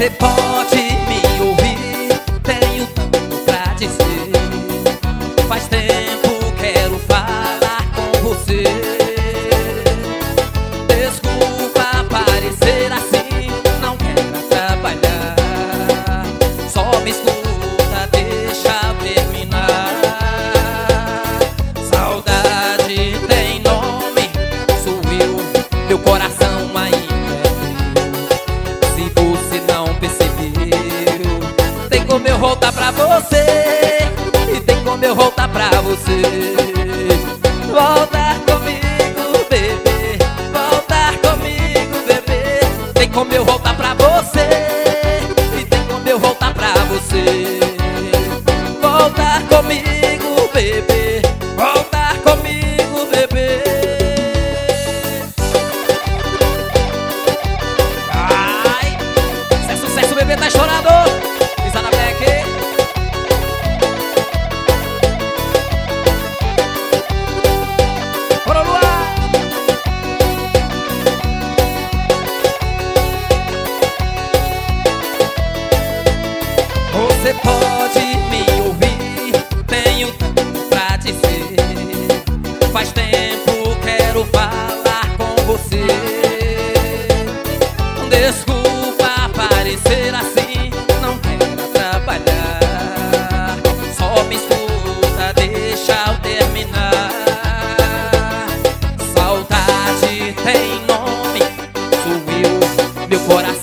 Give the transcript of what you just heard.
Você pode me ouvir, tenho tanto pra dizer. Faz tempo quero falar com você. Desculpa parecer assim, não quero atrapalhar. Só me escuta, deixa eu terminar. Saudade tem nome, sou eu, meu coração ainda é teu. Se você não percebeu, tem como eu voltar pra você, e tem como eu voltar pra você. Voltar comigo, bebê, voltar comigo, bebê. Tem como eu voltar pra você, e tem como eu voltar pra você. Voltar comigo, bebê, voltar comigo, bebê. Ai, se é sucesso, o bebê tá chorando. Pisa na Black. Bora, Luar. Você pode me ouvir, tenho tanto pra dizer. Faz tempo quero falar com você. Desculpa parecer assim, não quero atrapalhar. Só me escuta, deixa eu terminar. Saudade tem nome, sou eu, meu coração